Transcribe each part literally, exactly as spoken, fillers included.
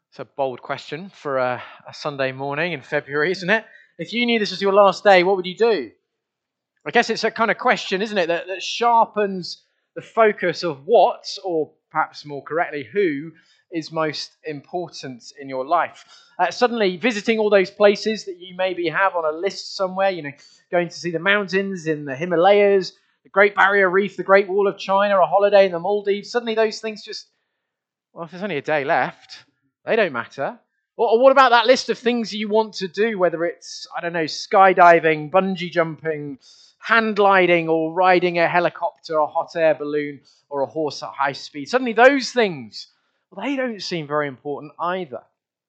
It's a bold question for a, a Sunday morning in February, isn't it? If you knew this was your last day, what would you do? I guess it's a kind of question, isn't it, that, that sharpens the focus of what, or perhaps more correctly, who is most important in your life. Uh, suddenly, visiting all those places that you maybe have on a list somewhere, you know, going to see the mountains in the Himalayas, the Great Barrier Reef, the Great Wall of China, a holiday in the Maldives, suddenly those things just, well, if there's only a day left, they don't matter. Or, or what about that list of things you want to do, whether it's, I don't know, skydiving, bungee jumping, hand gliding, or riding a helicopter, a hot air balloon, or a horse at high speed. Suddenly those things, well, they don't seem very important either.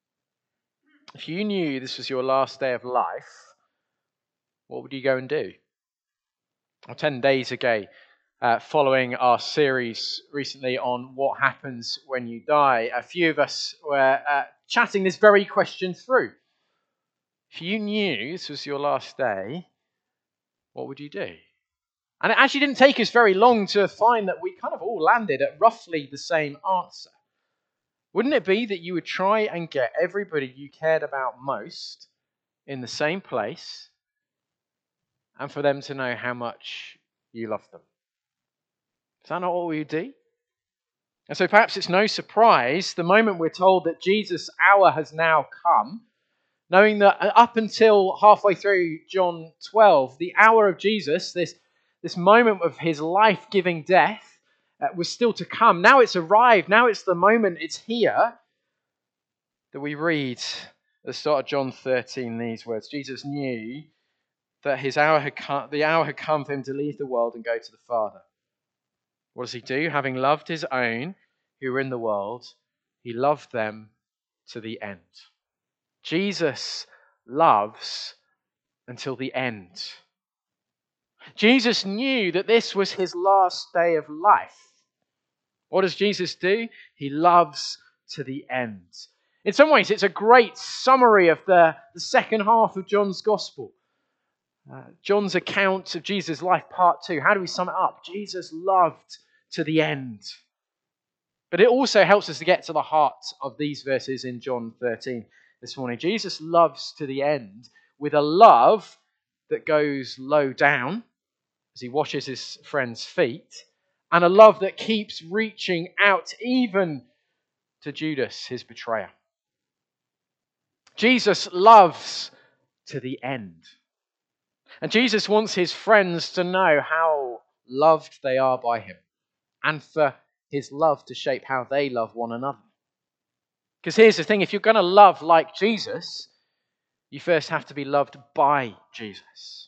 If you knew this was your last day of life, what would you go and do? Well, ten days ago, uh, following our series recently on what happens when you die, a few of us were uh, chatting this very question through. If you knew this was your last day, what would you do? And it actually didn't take us very long to find that we kind of all landed at roughly the same answer. Wouldn't it be that you would try and get everybody you cared about most in the same place and for them to know how much you love them? Is that not what we would do? And so perhaps it's no surprise the moment we're told that Jesus' hour has now come, knowing that up until halfway through John twelve, the hour of Jesus, this, this moment of his life-giving death, uh, was still to come. Now it's arrived. Now it's the moment. It's here that we read at the start of John thirteen these words. Jesus knew that his hour had come, the hour had come for him to leave the world and go to the Father. What does he do? Having loved his own who were in the world, he loved them to the end. Jesus loves until the end. Jesus knew that this was his last day of life. What does Jesus do? He loves to the end. In some ways, it's a great summary of the, the second half of John's Gospel. Uh, John's account of Jesus' life, part two. How do we sum it up? Jesus loved to the end. But it also helps us to get to the heart of these verses in John thirteen this morning. Jesus loves to the end with a love that goes low down as he washes his friend's feet, and a love that keeps reaching out even to Judas, his betrayer. Jesus loves to the end. And Jesus wants his friends to know how loved they are by him, and for his love to shape how they love one another. Because here's the thing, if you're going to love like Jesus, you first have to be loved by Jesus.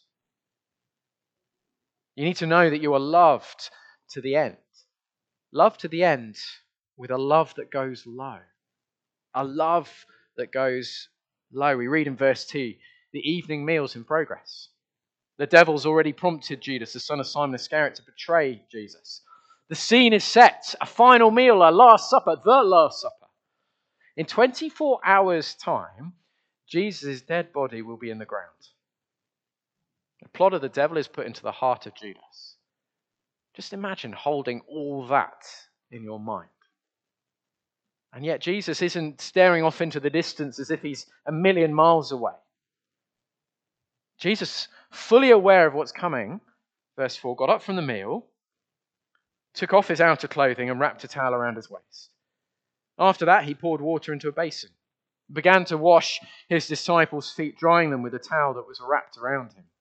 You need to know that you are loved to the end. Love to the end with a love that goes low. A love that goes low. We read in verse two, the evening meal's in progress. The devil's already prompted Judas, the son of Simon Iscariot, to betray Jesus. The scene is set, a final meal, a last supper, the last supper. In twenty-four hours' time, Jesus' dead body will be in the ground. The plot of the devil is put into the heart of Judas. Just imagine holding all that in your mind. And yet Jesus isn't staring off into the distance as if he's a million miles away. Jesus, fully aware of what's coming, verse four, got up from the meal, took off his outer clothing and wrapped a towel around his waist. After that, he poured water into a basin, began to wash his disciples' feet, drying them with a towel that was wrapped around him.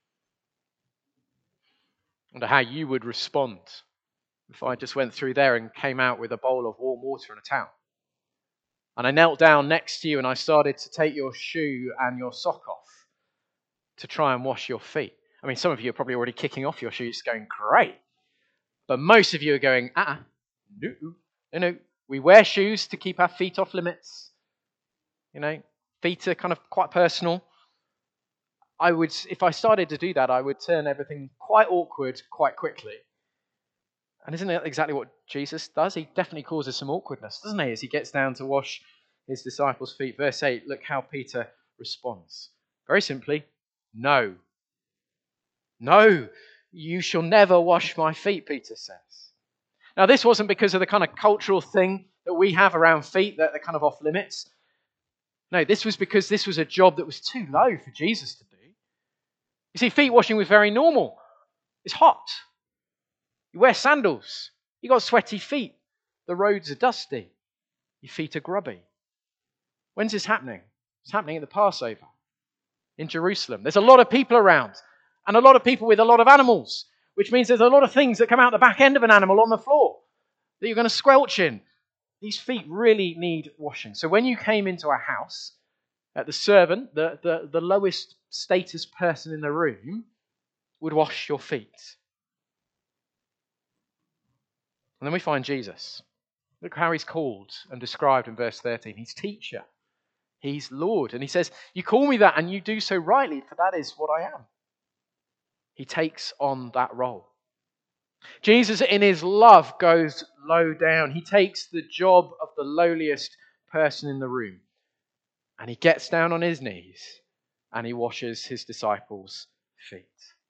I wonder how you would respond if I just went through there and came out with a bowl of warm water and a towel. And I knelt down next to you and I started to take your shoe and your sock off to try and wash your feet. I mean, some of you are probably already kicking off your shoes going, great. But most of you are going, ah, uh-uh, no, no, no. We wear shoes to keep our feet off limits. You know, feet are kind of quite personal. I would, if I started to do that, I would turn everything quite awkward quite quickly. And isn't that exactly what Jesus does? He definitely causes some awkwardness, doesn't he, as he gets down to wash his disciples' feet. Verse eight, look how Peter responds. Very simply, no. No, you shall never wash my feet, Peter says. Now, this wasn't because of the kind of cultural thing that we have around feet that are kind of off limits. No, this was because this was a job that was too low for Jesus to do. You see, feet washing was very normal. It's hot. You wear sandals. You got sweaty feet. The roads are dusty. Your feet are grubby. When's this happening? It's happening at the Passover in Jerusalem. There's a lot of people around and a lot of people with a lot of animals, which means there's a lot of things that come out the back end of an animal on the floor that you're going to squelch in. These feet really need washing. So when you came into a house, uh, the servant, the, the, the lowest status person in the room, would wash your feet. And then we find Jesus. Look how he's called and described in verse thirteen. He's teacher. He's Lord. And he says, you call me that and you do so rightly, for that is what I am. He takes on that role. Jesus, in his love, goes low down. He takes the job of the lowliest person in the room. And he gets down on his knees and he washes his disciples' feet.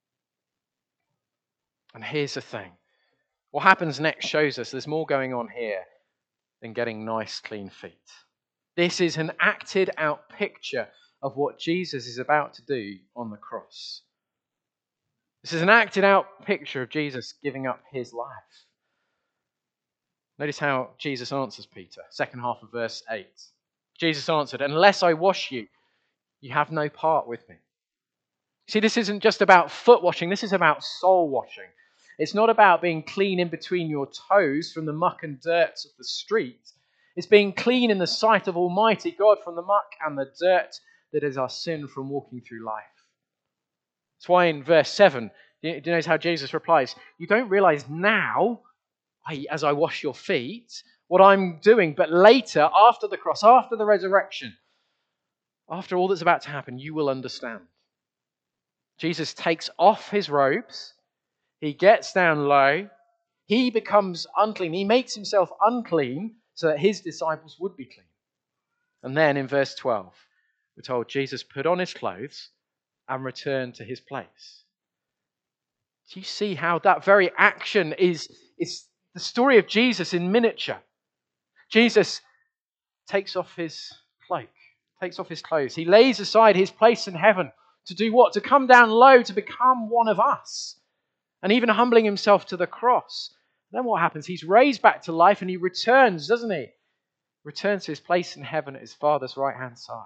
And here's the thing. What happens next shows us there's more going on here than getting nice, clean feet. This is an acted out picture of what Jesus is about to do on the cross. This is an acted out picture of Jesus giving up his life. Notice how Jesus answers Peter, second half of verse eight. Jesus answered, unless I wash you, you have no part with me. See, this isn't just about foot washing, this is about soul washing. It's not about being clean in between your toes from the muck and dirt of the street. It's being clean in the sight of Almighty God from the muck and the dirt that is our sin from walking through life. That's why in verse seven, do you notice how Jesus replies? You don't realize now, as I wash your feet, what I'm doing, but later, after the cross, after the resurrection, after all that's about to happen, you will understand. Jesus takes off his robes. He gets down low. He becomes unclean. He makes himself unclean so that his disciples would be clean. And then in verse twelve, we're told Jesus put on his clothes and returned to his place. Do you see how that very action is, is the story of Jesus in miniature? Jesus takes off his cloak, takes off his clothes. He lays aside his place in heaven to do what? To come down low, to become one of us. And even humbling himself to the cross. Then what happens? He's raised back to life and he returns, doesn't he? Returns to his place in heaven at his Father's right-hand side.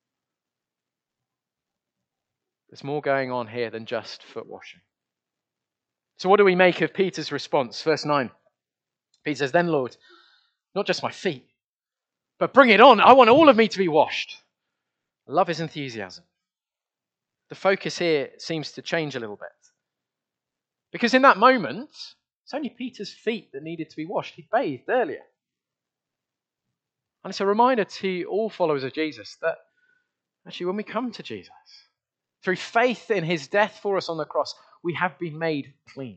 There's more going on here than just foot washing. So what do we make of Peter's response? Verse nine. Peter says, then Lord, not just my feet, but bring it on. I want all of me to be washed. I love his enthusiasm. The focus here seems to change a little bit. Because in that moment, it's only Peter's feet that needed to be washed. He bathed earlier. And it's a reminder to all followers of Jesus that actually when we come to Jesus, through faith in his death for us on the cross, we have been made clean.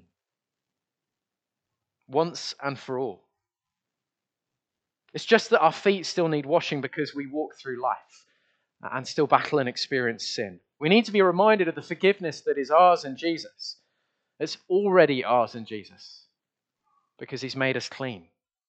Once and for all. It's just that our feet still need washing because we walk through life and still battle and experience sin. We need to be reminded of the forgiveness that is ours in Jesus. It's already ours in Jesus because he's made us clean.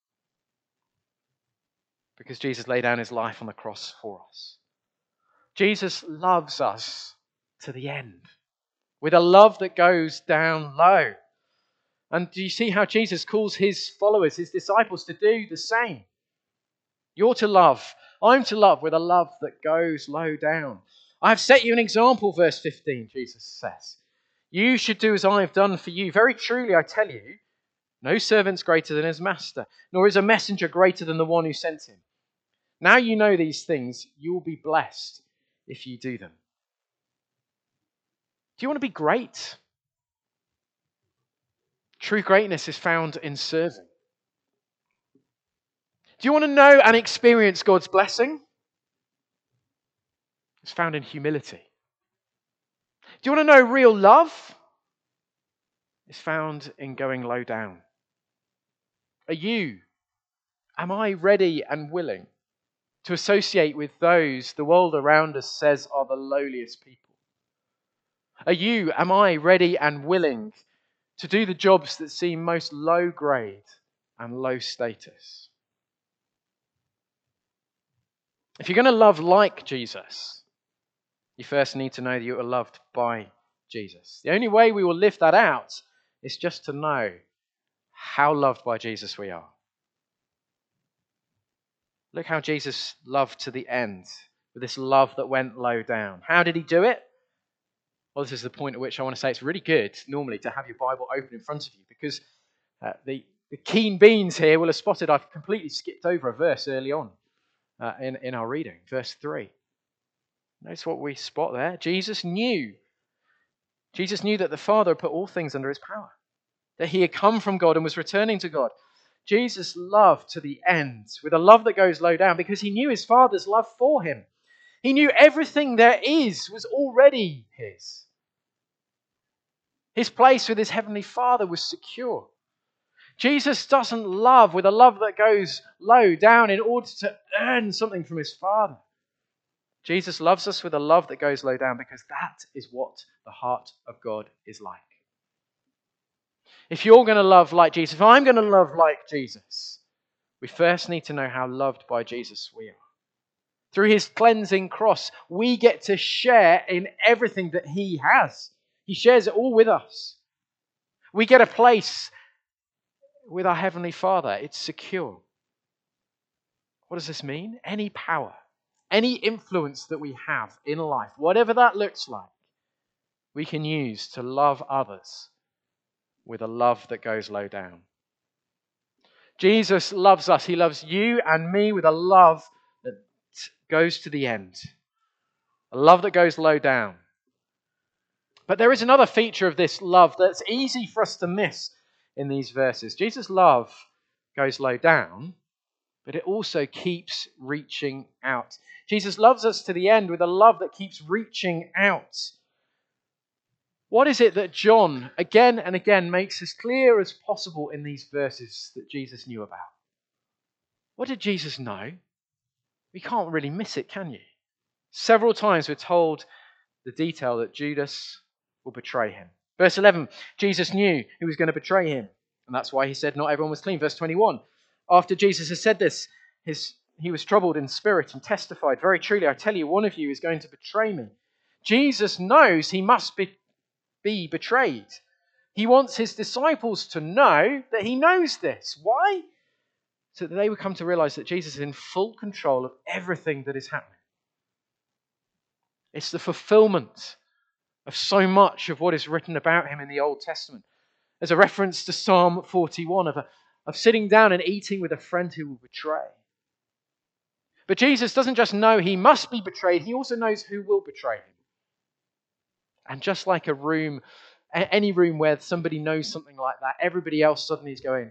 Because Jesus laid down his life on the cross for us. Jesus loves us to the end with a love that goes down low. And do you see how Jesus calls his followers, his disciples, to do the same? You're to love. I'm to love with a love that goes low down. I have set you an example, verse fifteen, Jesus says. You should do as I have done for you. Very truly, I tell you, no servant's greater than his master, nor is a messenger greater than the one who sent him. Now you know these things, you will be blessed if you do them. Do you want to be great? True greatness is found in serving. Do you want to know and experience God's blessing? It's found in humility. Do you want to know real love? It's found in going low down. Are you, am I ready and willing to associate with those the world around us says are the lowliest people? Are you, am I ready and willing to do the jobs that seem most low grade and low status? If you're going to love like Jesus, you first need to know that you are loved by Jesus. The only way we will live that out is just to know how loved by Jesus we are. Look how Jesus loved to the end, with this love that went low down. How did he do it? Well, this is the point at which I want to say it's really good normally to have your Bible open in front of you, because uh, the, the keen beans here will have spotted I've completely skipped over a verse early on uh, in, in our reading, verse three. Notice what we spot there. Jesus knew. Jesus knew that the Father had put all things under his power, that he had come from God and was returning to God. Jesus loved to the end, with a love that goes low down, because he knew his Father's love for him. He knew everything there is was already his. His place with his heavenly Father was secure. Jesus doesn't love with a love that goes low down in order to earn something from his Father. Jesus loves us with a love that goes low down because that is what the heart of God is like. If you're going to love like Jesus, if I'm going to love like Jesus, we first need to know how loved by Jesus we are. Through his cleansing cross, we get to share in everything that he has. He shares it all with us. We get a place with our Heavenly Father. It's secure. What does this mean? Any power, any influence that we have in life, whatever that looks like, we can use to love others with a love that goes low down. Jesus loves us. He loves you and me with a love that goes to the end. A love that goes low down. But there is another feature of this love that's easy for us to miss in these verses. Jesus' love goes low down, but it also keeps reaching out. Jesus loves us to the end with a love that keeps reaching out. What is it that John again and again makes as clear as possible in these verses that Jesus knew about? What did Jesus know? We can't really miss it, can you? Several times we're told the detail that Judas will betray him. Verse eleven, Jesus knew who was going to betray him, and that's why he said not everyone was clean. Verse twenty-one, after Jesus had said this, his, he was troubled in spirit and testified, very truly, I tell you, one of you is going to betray me. Jesus knows he must be, be betrayed. He wants his disciples to know that he knows this. Why? So that they would come to realize that Jesus is in full control of everything that is happening. It's the fulfillment of so much of what is written about him in the Old Testament. There's a reference to Psalm forty-one of, a, of sitting down and eating with a friend who will betray. But Jesus doesn't just know he must be betrayed, he also knows who will betray him. And just like a room, any room where somebody knows something like that, everybody else suddenly is going,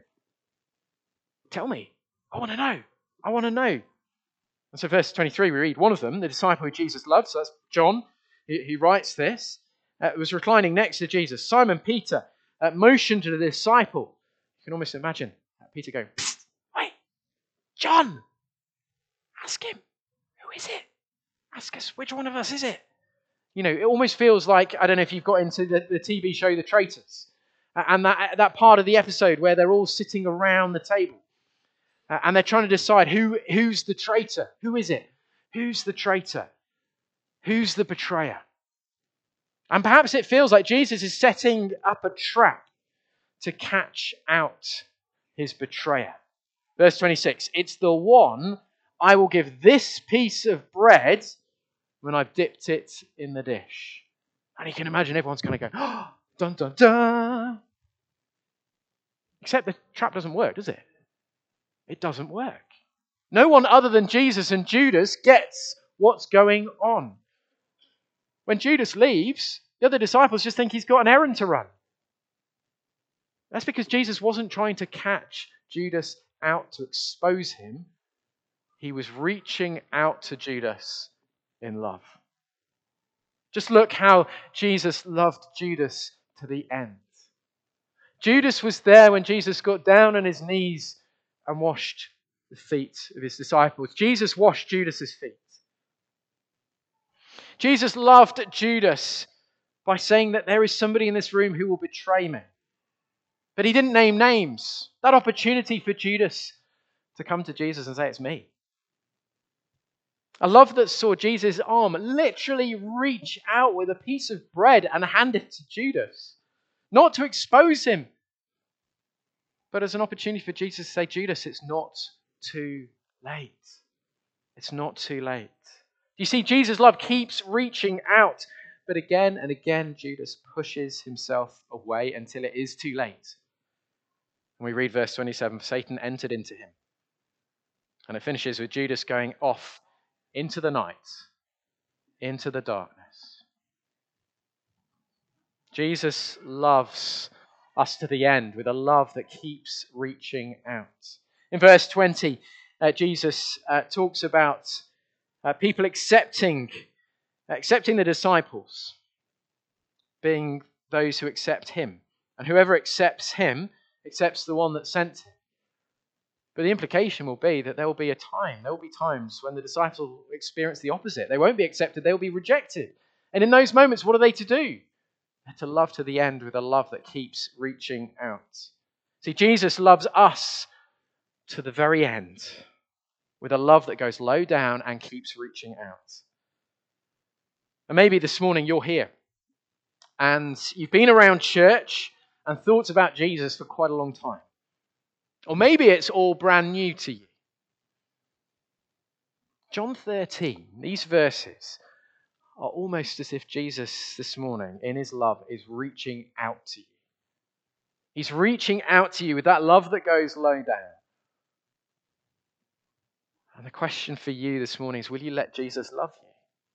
tell me, I want to know, I want to know. And so verse twenty-three we read, one of them, the disciple who Jesus loved, so that's John, he, he writes this, uh, was reclining next to Jesus. Simon Peter uh, motioned to the disciple. You can almost imagine uh, Peter going, wait, John, ask him, who is it? Ask us, which one of us is it? You know, it almost feels like, I don't know if you've got into the, the T V show The Traitors, uh, and that, that part of the episode where they're all sitting around the table, uh, and they're trying to decide who who's the traitor. Who is it? Who's the traitor? Who's the betrayer? And perhaps it feels like Jesus is setting up a trap to catch out his betrayer. Verse twenty-six, it's the one I will give this piece of bread when I've dipped it in the dish. And you can imagine everyone's going to go, oh, dun, dun, dun. Except the trap doesn't work, does it? It doesn't work. No one other than Jesus and Judas gets what's going on. When Judas leaves, the other disciples just think he's got an errand to run. That's because Jesus wasn't trying to catch Judas out to expose him. He was reaching out to Judas in love. Just look how Jesus loved Judas to the end. Judas was there when Jesus got down on his knees and washed the feet of his disciples. Jesus washed Judas's feet. Jesus loved Judas by saying that there is somebody in this room who will betray me. But he didn't name names. That opportunity for Judas to come to Jesus and say, it's me. A love that saw Jesus' arm literally reach out with a piece of bread and hand it to Judas. Not to expose him, but as an opportunity for Jesus to say, Judas, it's not too late. It's not too late. You see, Jesus' love keeps reaching out, but again and again, Judas pushes himself away until it is too late. And we read verse twenty-seven, Satan entered into him. And it finishes with Judas going off into the night, into the darkness. Jesus loves us to the end with a love that keeps reaching out. In verse twenty, uh, Jesus uh, talks about uh, people accepting, accepting the disciples being those who accept him. And whoever accepts him accepts the one that sent him. But the implication will be that there will be a time, there will be times when the disciples will experience the opposite. They won't be accepted, they will be rejected. And in those moments, what are they to do? They're to love to the end with a love that keeps reaching out. See, Jesus loves us to the very end with a love that goes low down and keeps reaching out. And maybe this morning you're here and you've been around church and thought about Jesus for quite a long time. Or maybe it's all brand new to you. John thirteen, these verses are almost as if Jesus this morning, in his love, is reaching out to you. He's reaching out to you with that love that goes low down. And the question for you this morning is, will you let Jesus love you?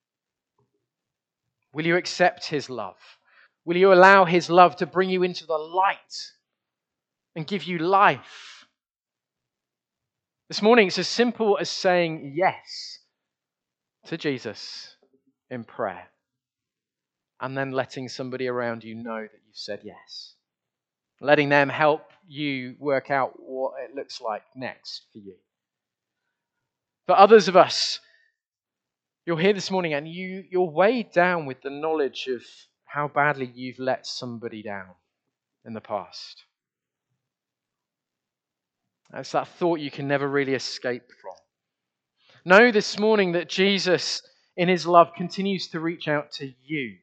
Will you accept his love? Will you allow his love to bring you into the light and give you life? This morning, it's as simple as saying yes to Jesus in prayer and then letting somebody around you know that you've said yes. Letting them help you work out what it looks like next for you. For others of us, you're here this morning and you, you're weighed down with the knowledge of how badly you've let somebody down in the past. It's that thought you can never really escape from. Know this morning that Jesus, in his love, continues to reach out to you,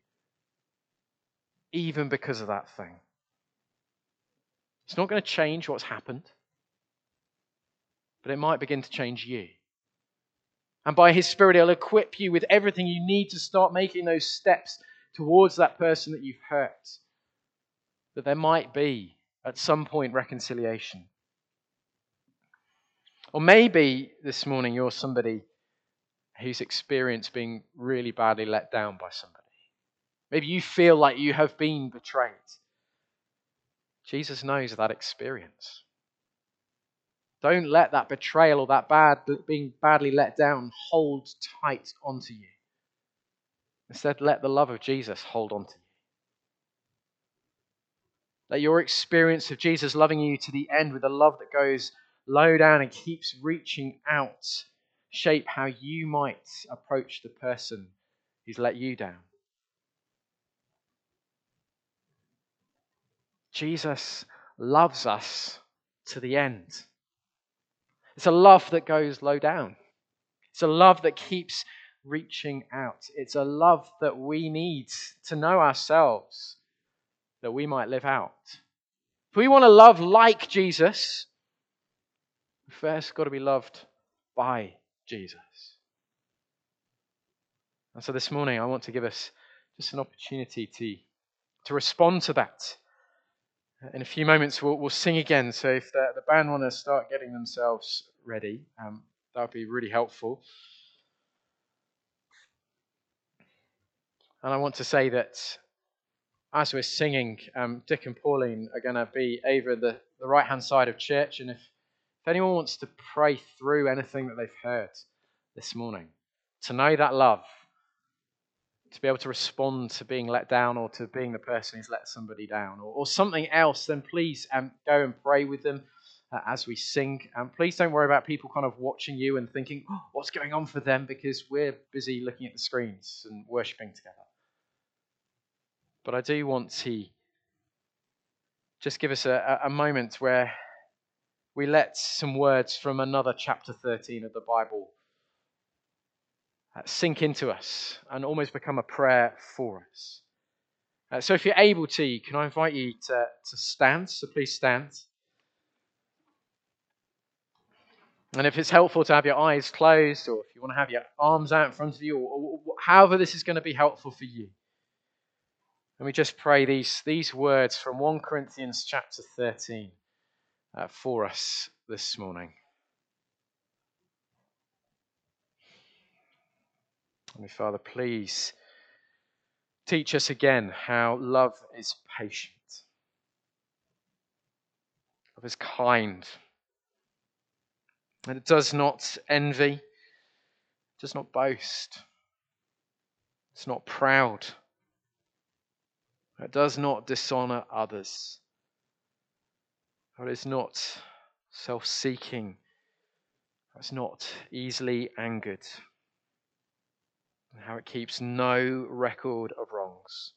even because of that thing. It's not going to change what's happened, but it might begin to change you. And by his Spirit, he'll equip you with everything you need to start making those steps towards that person that you've hurt. That there might be, at some point, reconciliation. Or maybe this morning you're somebody who's experienced being really badly let down by somebody. Maybe you feel like you have been betrayed. Jesus knows that experience. Don't let that betrayal or that bad being badly let down hold tight onto you. Instead, let the love of Jesus hold on to you. Let your experience of Jesus loving you to the end with a love that goes low down and keeps reaching out shape how you might approach the person who's let you down. Jesus loves us to the end. It's a love that goes low down. It's a love that keeps reaching out. It's a love that we need to know ourselves, that we might live out. If we want to love like Jesus, we've first got to be loved by Jesus. And so this morning I want to give us just an opportunity to, to respond to that. In a few moments we'll, we'll sing again, so if the, the band want to start getting themselves ready, um, that would be really helpful. And I want to say that as we're singing, um, Dick and Pauline are going to be over the, the right-hand side of church, and if, if anyone wants to pray through anything that they've heard this morning, to know that love, to be able to respond to being let down or to being the person who's let somebody down or, or something else, then please um, go and pray with them uh, as we sing. And please don't worry about people kind of watching you and thinking, oh, what's going on for them, because we're busy looking at the screens and worshipping together. But I do want to just give us a, a moment where we let some words from another chapter thirteen of the Bible uh, sink into us and almost become a prayer for us. Uh, so if you're able to, can I invite you to, to stand? So please stand. And if it's helpful to have your eyes closed, or if you want to have your arms out in front of you, or, or however this is going to be helpful for you. And we just pray these, these words from First Corinthians chapter thirteen uh, for us this morning. And Father, please teach us again how love is patient, love is kind, and it does not envy, does not boast, it's not proud, it does not dishonor others, it is not self-seeking, it's not easily angered, and how it keeps no record of wrongs.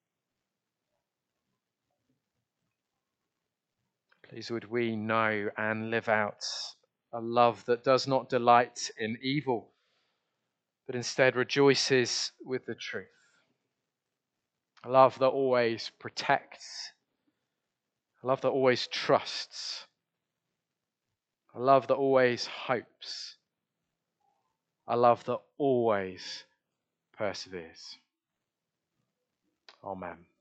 Please would we know and live out a love that does not delight in evil, but instead rejoices with the truth. A love that always protects, a love that always trusts, a love that always hopes, a love that always perseveres. Amen.